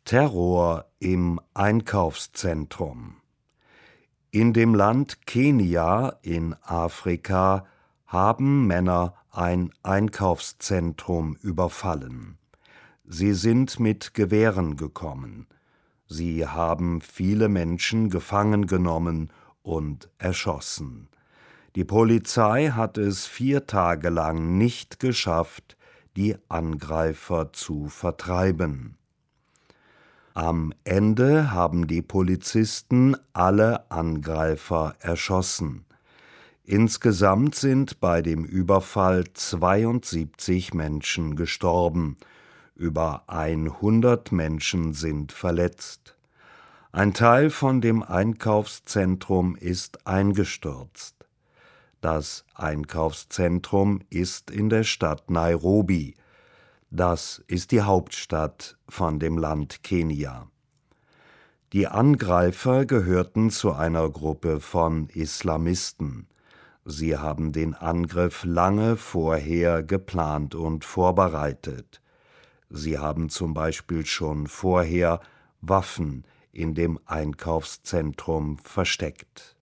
Terror im Einkaufszentrum. In dem Land Kenia in Afrika haben Männer ein Einkaufszentrum überfallen. Sie sind mit Gewehren gekommen. Sie haben viele Menschen gefangen genommen und erschossen. Die Polizei hat es 4 Tage lang nicht geschafft, die Angreifer zu vertreiben. Am Ende haben die Polizisten alle Angreifer erschossen. Insgesamt sind bei dem Überfall 72 Menschen gestorben. Über 100 Menschen sind verletzt. Ein Teil von dem Einkaufszentrum ist eingestürzt. Das Einkaufszentrum ist in der Stadt Nairobi. Das ist die Hauptstadt von dem Land Kenia. Die Angreifer gehörten zu einer Gruppe von Islamisten. Sie haben den Angriff lange vorher geplant und vorbereitet. Sie haben zum Beispiel schon vorher Waffen in dem Einkaufszentrum versteckt.